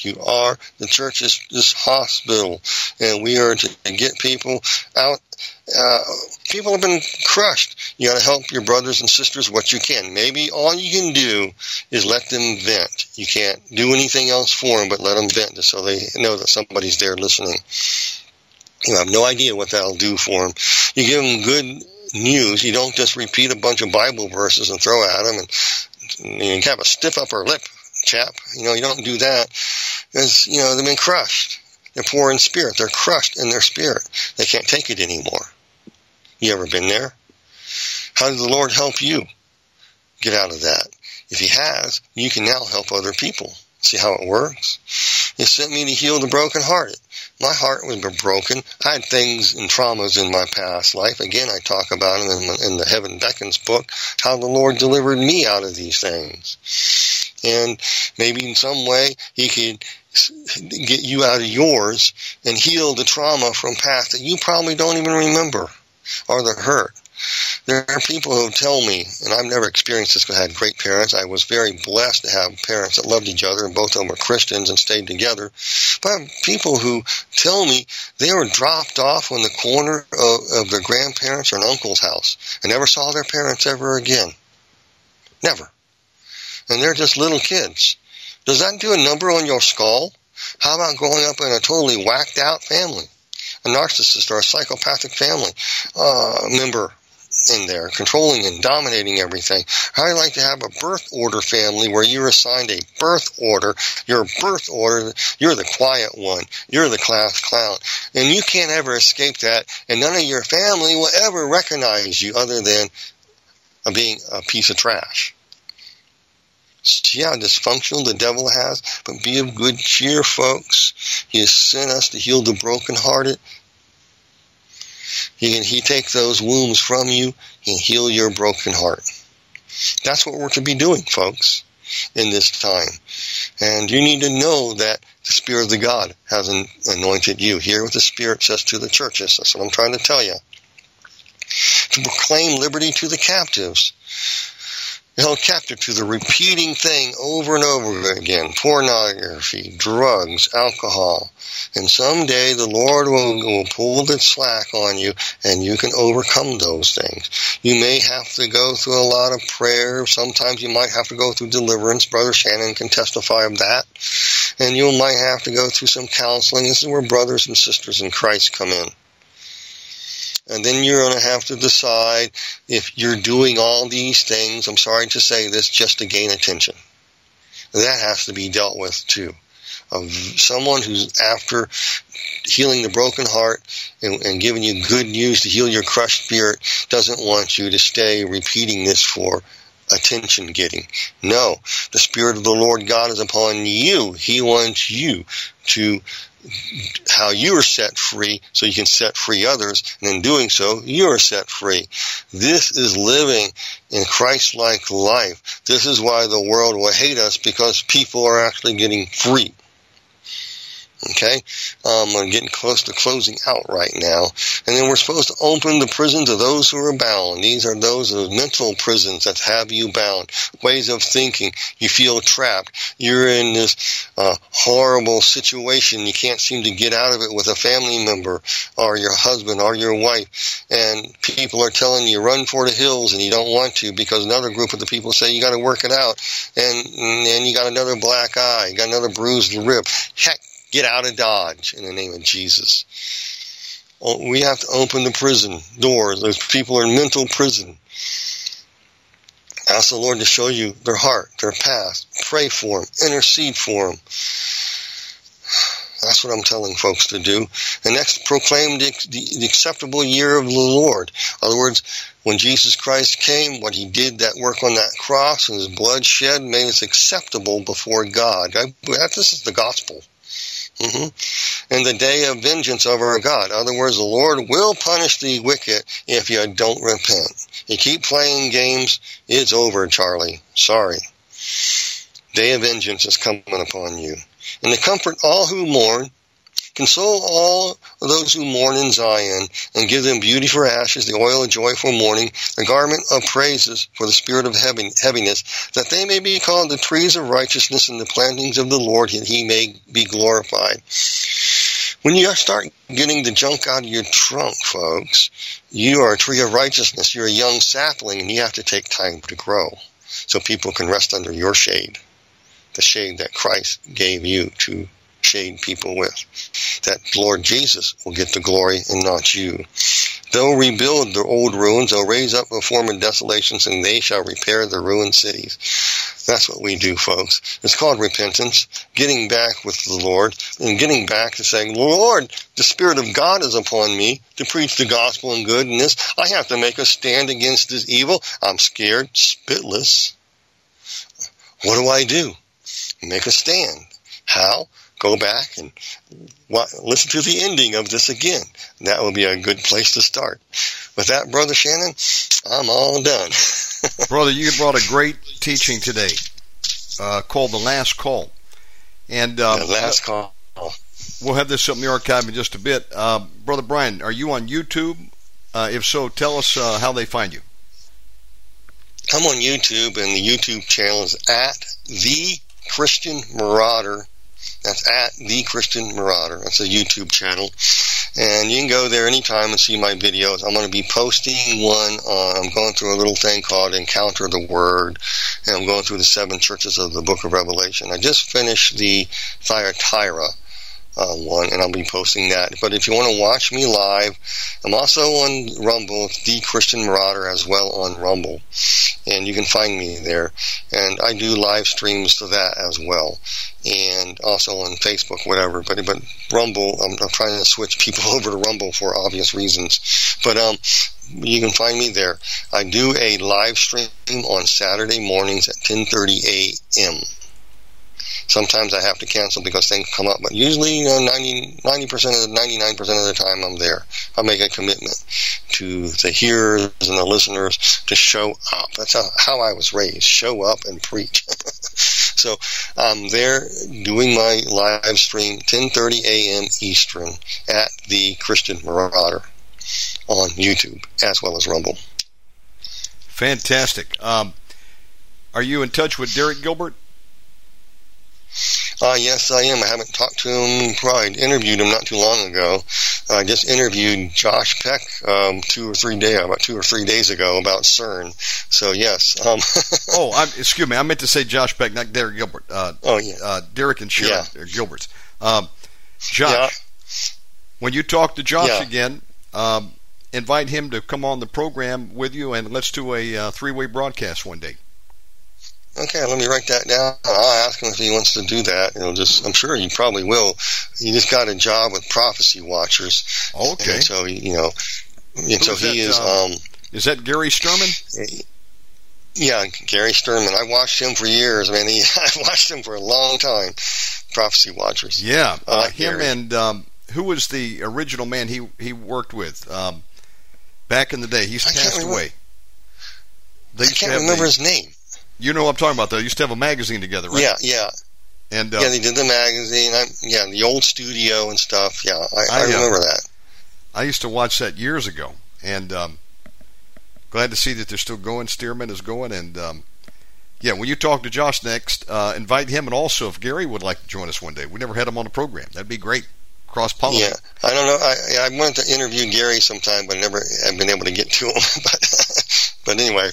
The church is this hospital, and we are to get people out. People have been crushed. You got to help your brothers and sisters what you can. Maybe all you can do is let them vent. You can't do anything else for them but let them vent just so they know that somebody's there listening. You have no idea what that'll do for them. You give them good news. You don't just repeat a bunch of Bible verses and throw at them and you have a stiff upper lip, chap. You don't do that because, they've been crushed. They're poor in spirit. They're crushed in their spirit. They can't take it anymore. You ever been there? How does the Lord help you get out of that? If he has, you can now help other people. See how it works? He sent me to heal the brokenhearted. My heart was broken. I had things and traumas in my past life. Again, I talk about them in the Heaven Beckons book, how the Lord delivered me out of these things. And maybe in some way he could get you out of yours and heal the trauma from past that you probably don't even remember, or the hurt. There are people who tell me, and I've never experienced this because I had great parents. I was very blessed to have parents that loved each other, and both of them were Christians and stayed together. But I have people who tell me they were dropped off on the corner of their grandparents' or an uncle's house and never saw their parents ever again. Never. And they're just little kids. Does that do a number on your skull? How about growing up in a totally whacked out family? A narcissist or a psychopathic family member in there, controlling and dominating everything. I'd like to have a birth order family where you're assigned a birth order. Your birth order, you're the quiet one. You're the class clown. And you can't ever escape that, and none of your family will ever recognize you other than being a piece of trash. See how dysfunctional the devil has? But be of good cheer, folks. He has sent us to heal the brokenhearted. He take those wounds from you and heal your broken heart. That's what we're to be doing, folks, in this time. And you need to know that the Spirit of the God has anointed you. Hear what the Spirit says to the churches. That's what I'm trying to tell you. To proclaim liberty to the captives. Held captive to the repeating thing over and over again. Pornography, drugs, alcohol. And someday the Lord will pull the slack on you and you can overcome those things. You may have to go through a lot of prayer. Sometimes you might have to go through deliverance. Brother Shannon can testify of that. And you might have to go through some counseling. This is where brothers and sisters in Christ come in. And then you're going to have to decide if you're doing all these things, I'm sorry to say this, just to gain attention. That has to be dealt with too. of someone who's after healing the broken heart and giving you good news to heal your crushed spirit, doesn't want you to stay repeating this for attention getting. No, the Spirit of the Lord God is upon you. He wants you to, how you are set free so you can set free others, and in doing so, you are set free. This is living in Christ-like life. This is why the world will hate us, because people are actually getting free. Okay? I'm getting close to closing out right now. And then we're supposed to open the prisons of those who are bound. These are those mental prisons that have you bound. Ways of thinking. You feel trapped. You're in this horrible situation. You can't seem to get out of it with a family member or your husband or your wife. And people are telling you run for the hills, and you don't want to because another group of the people say you got to work it out. And you got another black eye. You got another bruised rib. Heck, get out of Dodge in the name of Jesus. We have to open the prison doors. Those people are in mental prison. Ask the Lord to show you their heart, their path. Pray for them. Intercede for them. That's what I'm telling folks to do. And next, proclaim the acceptable year of the Lord. In other words, when Jesus Christ came, what he did, that work on that cross and his blood shed, made us acceptable before God. This is the gospel. And the day of vengeance of our God. In other words, the Lord will punish the wicked if you don't repent. You keep playing games, it's over, Charlie. Sorry. Day of vengeance is coming upon you. And to comfort all who mourn, console all of those who mourn in Zion, and give them beauty for ashes, the oil of joy for mourning, the garment of praises for the spirit of heaviness, that they may be called the trees of righteousness and the plantings of the Lord, and he may be glorified. When you start getting the junk out of your trunk, folks, you are a tree of righteousness. You're a young sapling, and you have to take time to grow so people can rest under your shade, the shade that Christ gave you to shade people with. That Lord Jesus will get the glory and not you. They'll rebuild their old ruins, they'll raise up a former desolations, and they shall repair the ruined cities. That's what we do, folks. It's called repentance, getting back with the Lord, and getting back to saying, Lord, the Spirit of God is upon me to preach the gospel and goodness. I have to make a stand against this evil. I'm scared, spitless. What do? Make a stand. How? Go back and listen to the ending of this again. That will be a good place to start. With that, Brother Shannon, I'm all done. Brother, you brought a great teaching today called The Last Call. And The Last Call. We'll have this up in the archive in just a bit. Brother Brian, are you on YouTube? If so, tell us how they find you. I'm on YouTube, and the YouTube channel is at The Christian Marauder. That's at The Christian Marauder. That's a YouTube channel. And you can go there anytime and see my videos. I'm going to be posting one I'm going through a little thing called Encounter the Word. And I'm going through the 7 churches of the book of Revelation. I just finished the Thyatira one, and I'll be posting that. But if you want to watch me live, I'm also on Rumble. It's The Christian Marauder as well on Rumble. And you can find me there. And I do live streams to that as well. And also on Facebook, whatever. But Rumble, I'm trying to switch people over to Rumble for obvious reasons. But you can find me there. I do a live stream on Saturday mornings at 10:30 a.m. Sometimes I have to cancel because things come up, but usually 99% of the time I'm there. I make a commitment to the hearers and the listeners to show up. That's how I was raised. Show up and preach. So I'm there doing my live stream 10:30 a.m. Eastern at The Christian Marauder on YouTube as well as Rumble. Fantastic. Are you in touch with Derek Gilbert? Yes, I am. I haven't talked to him. Probably interviewed him not too long ago. I just interviewed Josh Peck about 2 or 3 days ago about CERN. So yes. Excuse me. I meant to say Josh Peck, not Derek Gilbert. Derek and Sharon Gilbert. Josh, when you talk to Josh again, invite him to come on the program with you, and let's do a 3-way broadcast one day. Okay, let me write that down. I'll ask him if he wants to do that. I'm sure he probably will. He just got a job with Prophecy Watchers. Okay. And so, is that Gary Sturman? Yeah, Gary Sturman. I watched him for years, man. I watched him for a long time. Prophecy Watchers. Yeah, him Gary. And who was the original man he worked with back in the day? He's passed away. I can't remember his name. You know what I'm talking about, though. They used to have a magazine together, right? Yeah. And they did the magazine. The old studio and stuff. Yeah, I remember that. I used to watch that years ago, and glad to see that they're still going. Stearman is going, and when you talk to Josh next, invite him, and also if Gary would like to join us one day. We never had him on the program. That'd be great. Cross-pollinate. Yeah, I don't know. I wanted to interview Gary sometime, but never have been able to get to him. But anyway.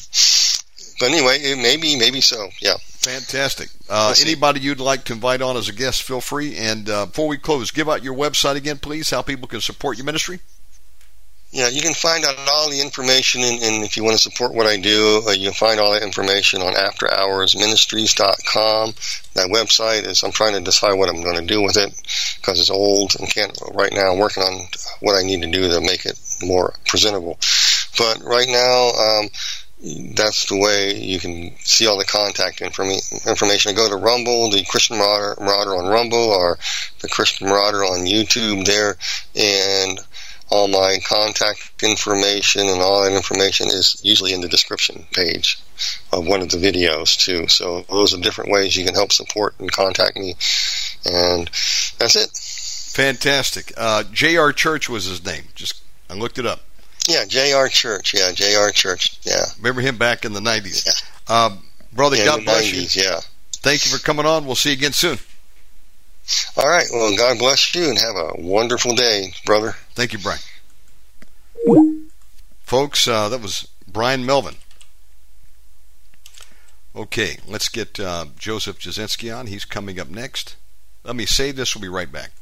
Maybe so. Yeah. Fantastic. Anybody you'd like to invite on as a guest, feel free. And before we close, give out your website again, please, how people can support your ministry. Yeah, you can find out all the information, and if you want to support what I do, you can find all that information on afterhoursministries.com. That website is, I'm trying to decide what I'm going to do with it because it's old and right now I'm working on what I need to do to make it more presentable. But right now, that's the way you can see all the contact information. Go to Rumble, the Christian Marauder on Rumble, or the Christian Marauder on YouTube there, and all my contact information and all that information is usually in the description page of one of the videos too. So those are different ways you can help support and contact me. And that's it. Fantastic. J.R. Church was his name. I looked it up. Yeah, J.R. Church. Yeah, J.R. Church. Yeah. Remember him back in the 90s. Yeah. Brother, God bless 90s, you. Yeah. Thank you for coming on. We'll see you again soon. All right. Well, God bless you and have a wonderful day, brother. Thank you, Brian. Folks, that was Brian Melvin. Okay, let's get Joseph Jasinski on. He's coming up next. Let me save this. We'll be right back.